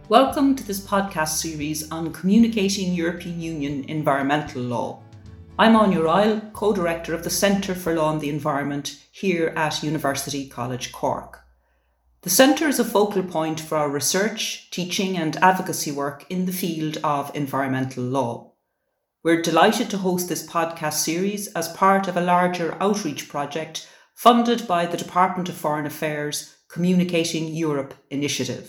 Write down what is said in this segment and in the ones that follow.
Welcome to this podcast series on communicating European Union environmental law. I'm Anya Ryle, co-director of the Centre for Law and the Environment here at University College Cork. The Centre is a focal point for our research, teaching and advocacy work in the field of environmental law. We're delighted to host this podcast series as part of a larger outreach project funded by the Department of Foreign Affairs Communicating Europe initiative.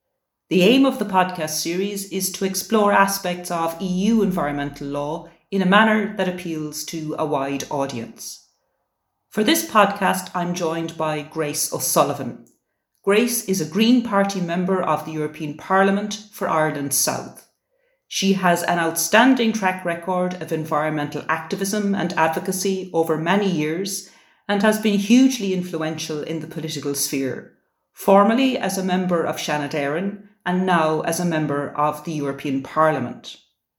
The aim of the podcast series is to explore aspects of EU environmental law in a manner that appeals to a wide audience. For this podcast, I'm joined by Grace O'Sullivan. Grace is a Green Party member of the European Parliament for Ireland South. She has an outstanding track record of environmental activism and advocacy over many years and has been hugely influential in the political sphere, formerly as a member of Seanad Éireann and now as a member of the European Parliament.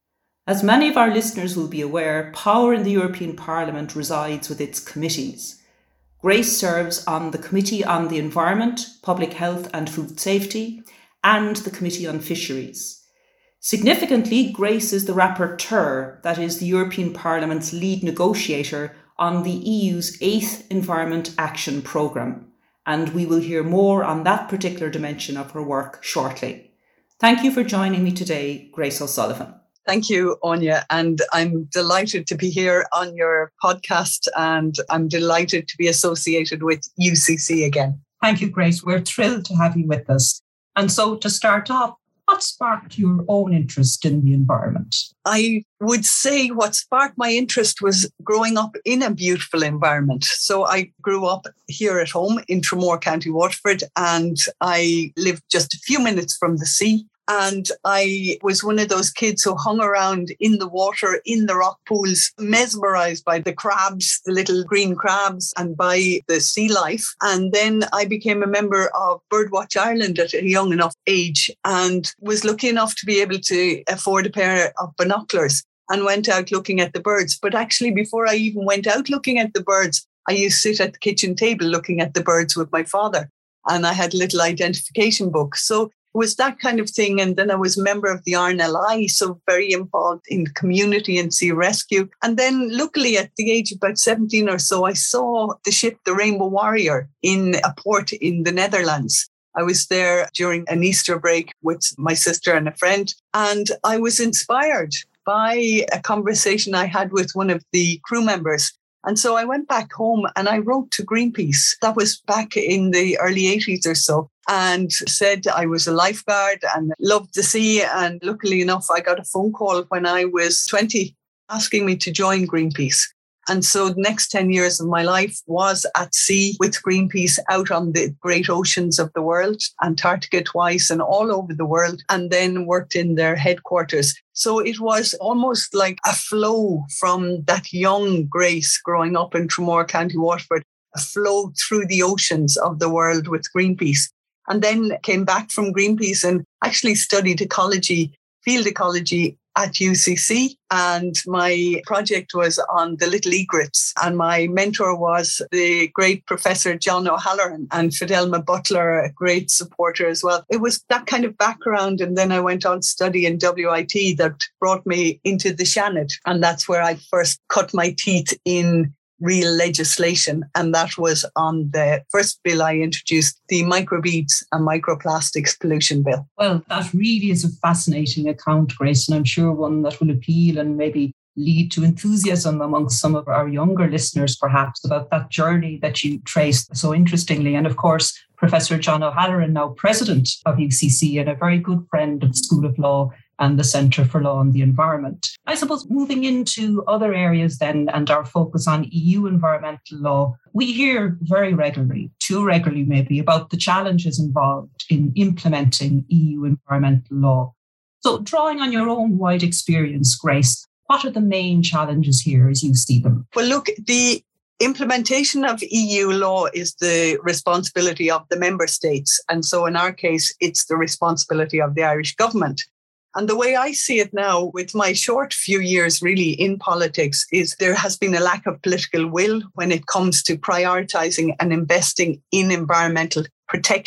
As many of our listeners will be aware, power in the European Parliament resides with its committees. Grace serves on the Committee on the Environment, Public Health and Food Safety and the Committee on Fisheries. Significantly, Grace is the rapporteur, that is the European Parliament's lead negotiator on the EU's 8th Environment Action Programme, and we will hear more on that particular dimension of her work shortly. Thank you for joining me today, Grace O'Sullivan. Thank you, Anya, and I'm delighted to be here on your podcast, and I'm delighted to be associated with UCC again. Thank you, Grace. We're thrilled to have you with us. And so to start off, what sparked your own interest in the environment? I would say what sparked my interest was growing up in a beautiful environment. So I grew up here at home in Tramore, County Waterford, and I lived just a few minutes from the sea. And I was one of those kids who hung around in the water, in the rock pools, mesmerised by the crabs, the little green crabs, and by the sea life. And then I became a member of Birdwatch Ireland at a young enough age and was lucky enough to be able to afford a pair of binoculars and went out looking at the birds. But actually, before I even went out looking at the birds, I used to sit at the kitchen table looking at the birds with my father. And I had a little identification book. So it was that kind of thing. And then I was a member of the RNLI, so very involved in community and sea rescue. And then luckily at the age of about 17 or so, I saw the ship, the Rainbow Warrior, in a port in the Netherlands. I was there during an Easter break with my sister and a friend. And I was inspired by a conversation I had with one of the crew members. And so I went back home and I wrote to Greenpeace. That was back in the early 80s or so, and said I was a lifeguard and loved the sea. And luckily enough, I got a phone call when I was 20 asking me to join Greenpeace. And so the next 10 years of my life was at sea with Greenpeace out on the great oceans of the world, Antarctica twice and all over the world, and then worked in their headquarters. So it was almost like a flow from that young Grace growing up in Tramore, County Waterford, a flow through the oceans of the world with Greenpeace. And then came back from Greenpeace and actually studied ecology, field ecology at UCC. And my project was on the little egrets. And my mentor was the great Professor John O'Halloran, and Fidelma Butler, a great supporter as well. It was that kind of background. And then I went on to study in WIT that brought me into the Seanad. And that's where I first cut my teeth in real legislation. And that was on the first bill I introduced, the microbeads and microplastics pollution bill. Well, that really is a fascinating account, Grace, and I'm sure one that will appeal and maybe lead to enthusiasm amongst some of our younger listeners, perhaps, about that journey that you traced so interestingly. And of course, Professor John O'Halloran, now president of UCC and a very good friend of the School of Law and the Centre for Law and the Environment. I suppose moving into other areas then and our focus on EU environmental law, we hear very regularly, too regularly maybe, about the challenges involved in implementing EU environmental law. So drawing on your own wide experience, Grace, what are the main challenges here as you see them? Well, look, the implementation of EU law is the responsibility of the member states. And so in our case, it's the responsibility of the Irish government. And the way I see it now, with my short few years really in politics, is there has been a lack of political will when it comes to prioritising and investing in environmental protection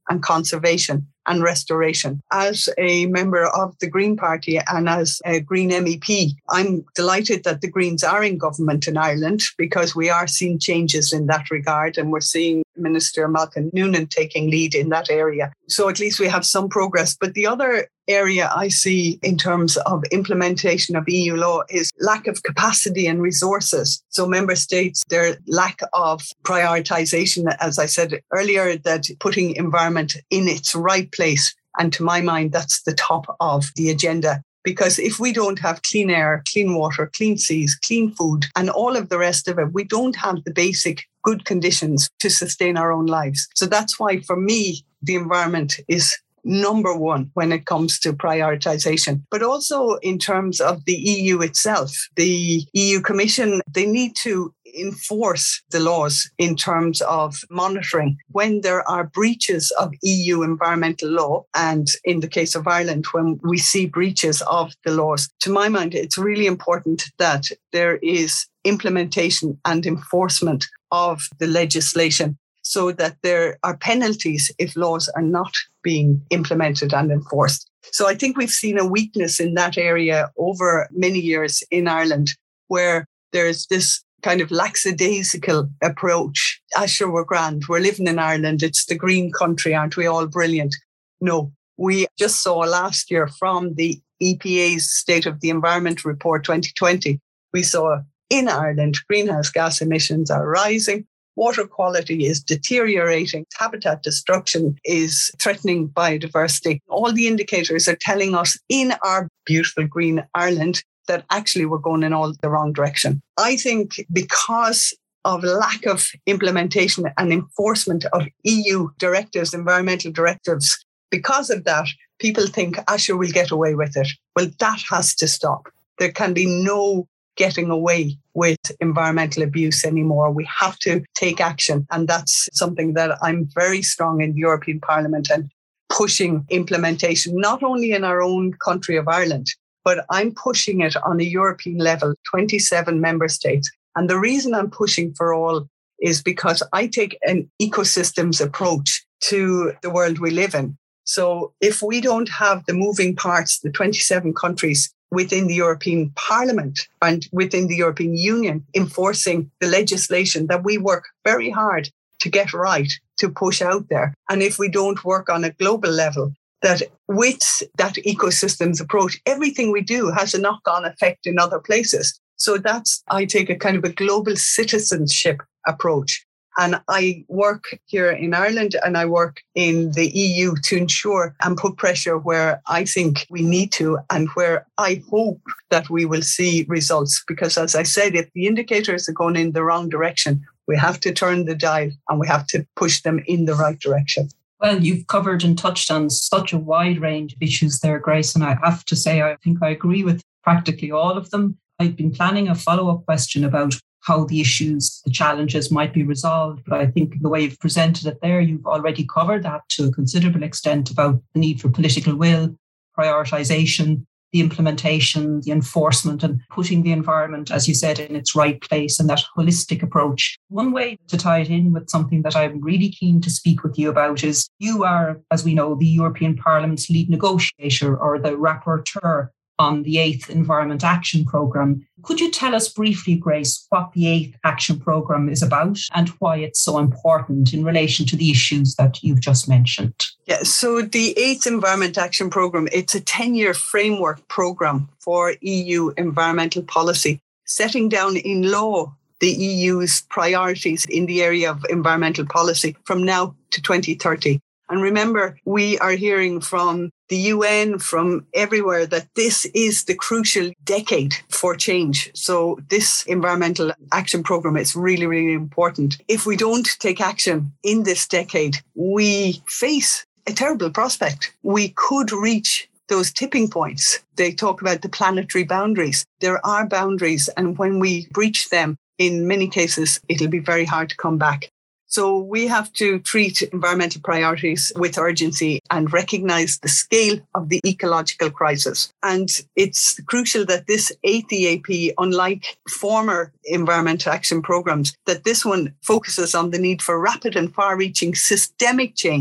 and conservation and restoration. As a member of the Green Party and as a Green MEP, I'm delighted that the Greens are in government in Ireland, because we are seeing changes in that regard, and we're seeing Minister Malcolm Noonan taking lead in that area. So at least we have some progress. But the other area I see in terms of implementation of EU law is lack of capacity and resources. So member states, their lack of prioritization, as I said earlier, that putting environment in its right place. And to my mind, that's the top of the agenda. Because if we don't have clean air, clean water, clean seas, clean food, and all of the rest of it, we don't have the basic good conditions to sustain our own lives. So that's why, for me, the environment is number one when it comes to prioritization. But also in terms of the EU itself, the EU Commission, they need to enforce the laws in terms of monitoring when there are breaches of EU environmental law. And in the case of Ireland, when we see breaches of the laws, to my mind, it's really important that there is implementation and enforcement of the legislation, so that there are penalties if laws are not being implemented and enforced. So I think we've seen a weakness in that area over many years in Ireland, where there's this kind of lackadaisical approach. Sure, we're grand. We're living in Ireland. It's the green country. Aren't we all brilliant? No. We just saw last year from the EPA's State of the Environment Report 2020, we saw in Ireland greenhouse gas emissions are rising. Water quality is deteriorating. Habitat destruction is threatening biodiversity. All the indicators are telling us in our beautiful green Ireland that actually we're going in all the wrong direction. I think because of lack of implementation and enforcement of EU directives, environmental directives, because of that, people think, sure, we'll get away with it. Well, that has to stop. There can be no getting away with environmental abuse anymore. We have to take action. And that's something that I'm very strong in the European Parliament and pushing implementation, not only in our own country of Ireland, but I'm pushing it on a European level, 27 member states. And the reason I'm pushing for all is because I take an ecosystems approach to the world we live in. So if we don't have the moving parts, the 27 countries within the European Parliament and within the European Union enforcing the legislation that we work very hard to get right, to push out there, and if we don't work on a global level, that with that ecosystems approach, everything we do has a knock-on effect in other places. So I take a kind of a global citizenship approach. And I work here in Ireland and I work in the EU to ensure and put pressure where I think we need to and where I hope that we will see results. Because as I said, if the indicators are going in the wrong direction, we have to turn the dial and we have to push them in the right direction. Well, you've covered and touched on such a wide range of issues there, Grace. And I have to say, I think I agree with practically all of them. I've been planning a follow-up question about how the issues, the challenges might be resolved. But I think the way you've presented it there, you've already covered that to a considerable extent about the need for political will, prioritisation, the implementation, the enforcement, and putting the environment, as you said, in its right place and that holistic approach. One way to tie it in with something that I'm really keen to speak with you about is you are, as we know, the European Parliament's lead negotiator or the rapporteur on the 8th Environment Action Programme. Could you tell us briefly, Grace, what the 8th Action Programme is about and why it's so important in relation to the issues that you've just mentioned? Yeah, so the 8th Environment Action Programme, it's a 10-year framework programme for EU environmental policy, setting down in law the EU's priorities in the area of environmental policy from now to 2030. And remember, we are hearing from the UN, from everywhere, that this is the crucial decade for change. So this environmental action programme is really, really important. If we don't take action in this decade, we face a terrible prospect. We could reach those tipping points. They talk about the planetary boundaries. There are boundaries, and when we breach them, in many cases, it'll be very hard to come back. So we have to treat environmental priorities with urgency and recognise the scale of the ecological crisis. And it's crucial that this 8th EAP, unlike former environmental action programmes, that this one focuses on the need for rapid and far-reaching systemic change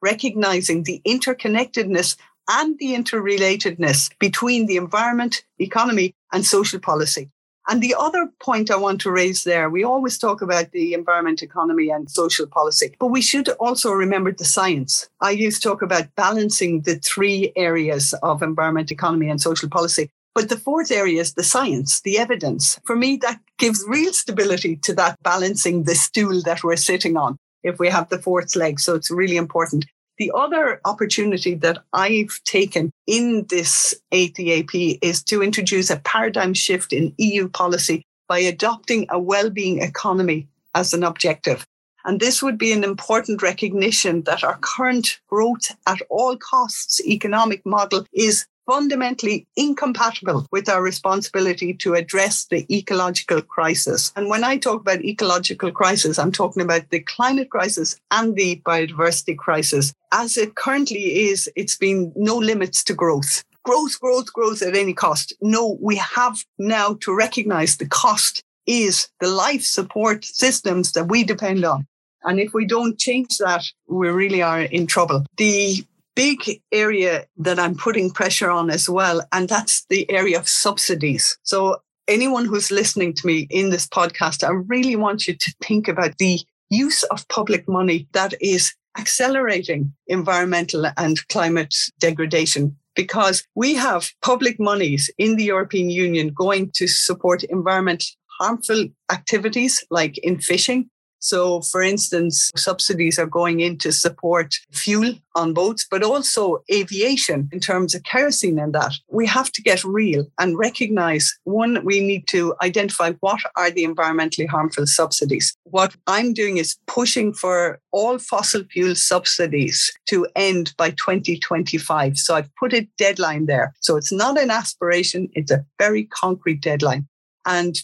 recognizing the interconnectedness and the interrelatedness between the environment, economy, and social policy. And the other point I want to raise there, we always talk about the environment, economy, and social policy, but we should also remember the science. I used to talk about balancing the three areas of environment, economy, and social policy. But the fourth area is the science, the evidence. For me, that gives real stability to that balancing the stool that we're sitting on if we have the fourth leg. So it's really important. The other opportunity that I've taken in this 8th EAP is to introduce a paradigm shift in EU policy by adopting a well-being economy as an objective. And this would be an important recognition that our current growth at all costs economic model is fundamentally incompatible with our responsibility to address the ecological crisis. And when I talk about ecological crisis, I'm talking about the climate crisis and the biodiversity crisis. As it currently is, it's been no limits to growth. Growth at any cost. No, we have now to recognize the cost is the life support systems that we depend on. And if we don't change that, we really are in trouble. The big area that I'm putting pressure on as well, and that's the area of subsidies. So anyone who's listening to me in this podcast, I really want you to think about the use of public money that is accelerating environmental and climate degradation, because we have public monies in the European Union going to support environment harmful activities like in fishing. So, for instance, subsidies are going in to support fuel on boats, but also aviation in terms of kerosene and that. We have to get real and recognize, one, we need to identify what are the environmentally harmful subsidies. What I'm doing is pushing for all fossil fuel subsidies to end by 2025. So I've put a deadline there. So it's not an aspiration, it's a very concrete deadline. And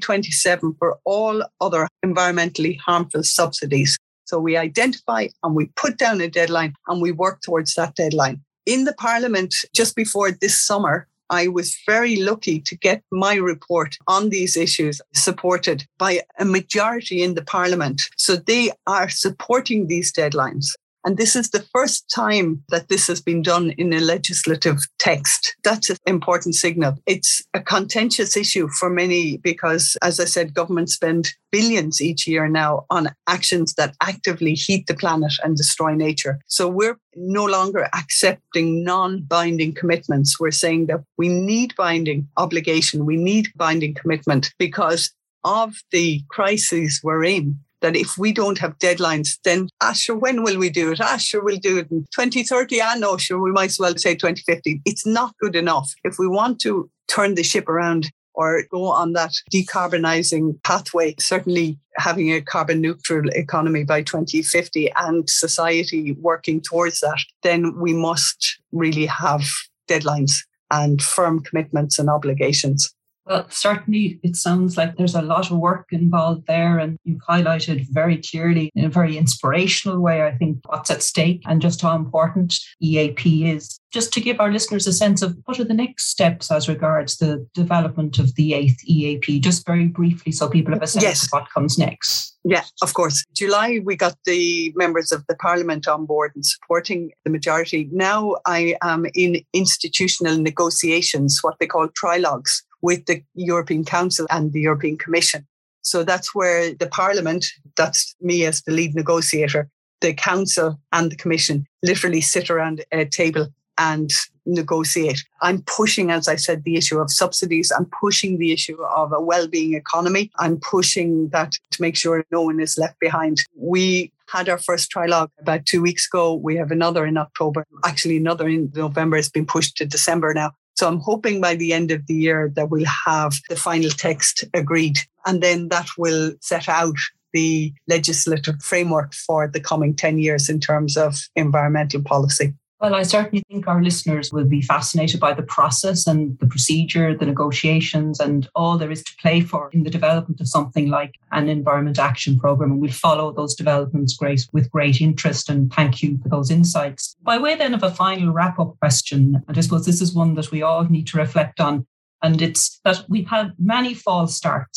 2027 for all other environmentally harmful subsidies. So we identify and we put down a deadline and we work towards that deadline. In the Parliament, just before this summer, I was very lucky to get my report on these issues supported by a majority in the Parliament. So they are supporting these deadlines. And this is the first time that this has been done in a legislative text. That's an important signal. It's a contentious issue for many because, as I said, governments spend billions each year now on actions that actively heat the planet and destroy nature. So we're no longer accepting non-binding commitments. We're saying that we need binding obligation. We need binding commitment because of the crises we're in. That if we don't have deadlines, then, sure, when will we do it? Sure, we'll do it in 2030. No, sure, we might as well say 2050. It's not good enough. If we want to turn the ship around or go on that decarbonising pathway, certainly having a carbon neutral economy by 2050 and society working towards that, then we must really have deadlines and firm commitments and obligations. Well, certainly it sounds like there's a lot of work involved there, and you've highlighted very clearly in a very inspirational way, I think, what's at stake and just how important EAP is. Just to give our listeners a sense of what are the next steps as regards the development of the 8th EAP, just very briefly so people have a sense of what comes next. Yeah, of course. July, we got the members of the Parliament on board and supporting the majority. Now I am in institutional negotiations, what they call trilogues, with the European Council and the European Commission. So that's where the Parliament, that's me as the lead negotiator, the Council and the Commission literally sit around a table and negotiate. I'm pushing, as I said, the issue of subsidies. I'm pushing the issue of a well-being economy. I'm pushing that to make sure no one is left behind. We had our first trilogue about 2 weeks ago. We have another in October. Actually, another in November. It's been pushed to December now. So I'm hoping by the end of the year that we'll have the final text agreed. And then that will set out the legislative framework for the coming 10 years in terms of environmental policy. Well, I certainly think our listeners will be fascinated by the process and the procedure, the negotiations and all there is to play for in the development of something like an Environment Action Programme. And we'll follow those developments with great interest, and thank you for those insights. By way then of a final wrap-up question, and I suppose this is one that we all need to reflect on, and it's that we've had many false starts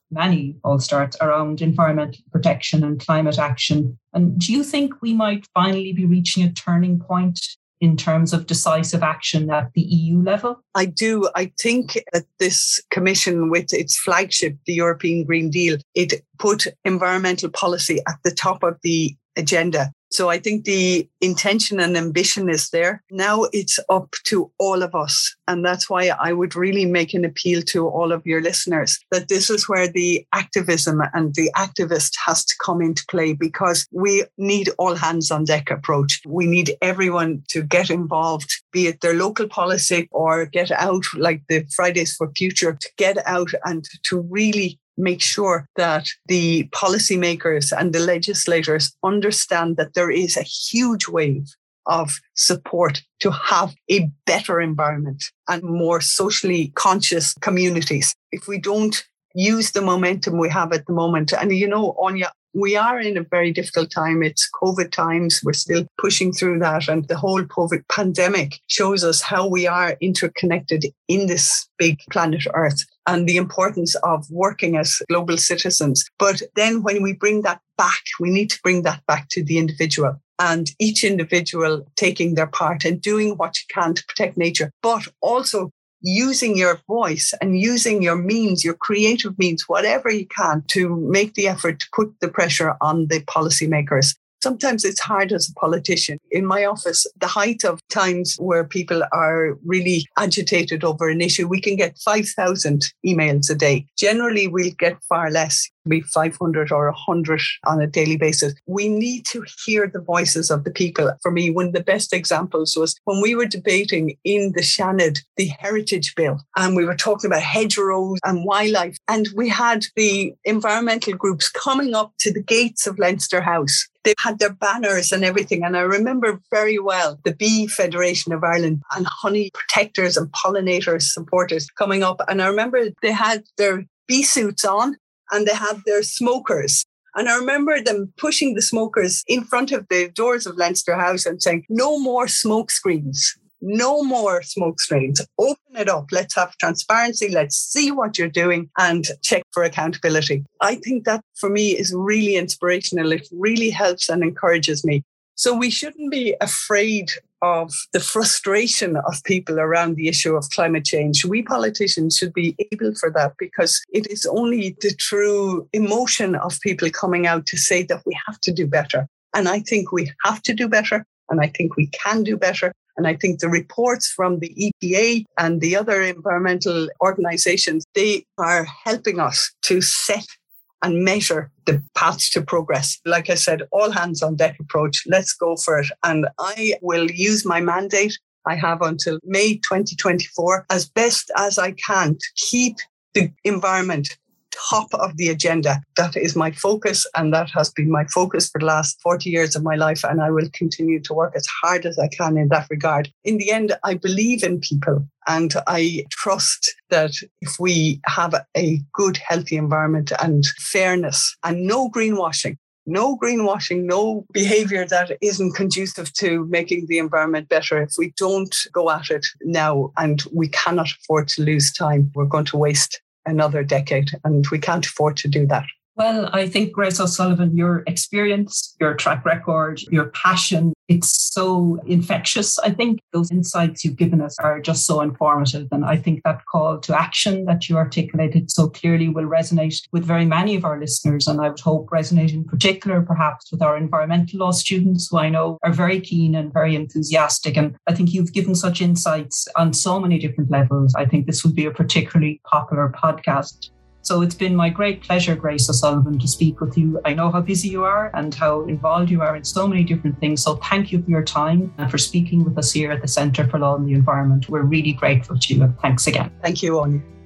many All Starts around environmental protection and climate action. And do you think we might finally be reaching a turning point in terms of decisive action at the EU level? I do. I think that this commission, with its flagship, the European Green Deal, it put environmental policy at the top of the agenda. So I think the intention and ambition is there. Now it's up to all of us. And that's why I would really make an appeal to all of your listeners that this is where the activism and the activist has to come into play, because we need all hands on deck approach. We need everyone to get involved, be it their local policy or get out like the Fridays for Future, to get out and to really make sure that the policymakers and the legislators understand that there is a huge wave of support to have a better environment and more socially conscious communities. If we don't use the momentum we have at the moment, and you know, Anya, we are in a very difficult time. It's COVID times. We're still pushing through that. And the whole COVID pandemic shows us how we are interconnected in this big planet Earth and the importance of working as global citizens. But then when we bring that back, we need to bring that back to the individual, and each individual taking their part and doing what you can to protect nature, but also using your voice and using your means, your creative means, whatever you can, to make the effort to put the pressure on the policymakers. Sometimes it's hard as a politician. In my office, the height of times where people are really agitated over an issue, we can get 5,000 emails a day. Generally, we'll get far less, maybe 500 or 100 on a daily basis. We need to hear the voices of the people. For me, one of the best examples was when we were debating in the Seanad, the Heritage Bill, and we were talking about hedgerows and wildlife. And we had the environmental groups coming up to the gates of Leinster House. They had their banners and everything. And I remember very well the Bee Federation of Ireland and honey protectors and pollinators supporters coming up. And I remember they had their bee suits on and they had their smokers. And I remember them pushing the smokers in front of the doors of Leinster House and saying, no more smoke screens. No more smoke screens. Open it up. Let's have transparency. Let's see what you're doing and check for accountability. I think that for me is really inspirational. It really helps and encourages me. So we shouldn't be afraid of the frustration of people around the issue of climate change. We politicians should be able for that, because it is only the true emotion of people coming out to say that we have to do better. And I think we have to do better. And I think we can do better. And I think the reports from the EPA and the other environmental organizations, they are helping us to set and measure the paths to progress. Like I said, all hands on deck approach. Let's go for it. And I will use my mandate I have until May 2024 as best as I can to keep the environment top of the agenda. That is my focus, and that has been my focus for the last 40 years of my life, and I will continue to work as hard as I can in that regard. In the end, I believe in people, and I trust that if we have a good, healthy environment and fairness and no greenwashing, no behaviour that isn't conducive to making the environment better. If we don't go at it now, and we cannot afford to lose time, we're going to waste another decade, and we can't afford to do that. Well, I think, Grace O'Sullivan, your experience, your track record, your passion, it's so infectious. I think those insights you've given us are just so informative. And I think that call to action that you articulated so clearly will resonate with very many of our listeners. And I would hope resonate in particular, perhaps, with our environmental law students, who I know are very keen and very enthusiastic. And I think you've given such insights on so many different levels. I think this will be a particularly popular podcast. So it's been my great pleasure, Grace O'Sullivan, to speak with you. I know how busy you are and how involved you are in so many different things. So thank you for your time and for speaking with us here at the Centre for Law and the Environment. We're really grateful to you. And thanks again. Thank you, Anya.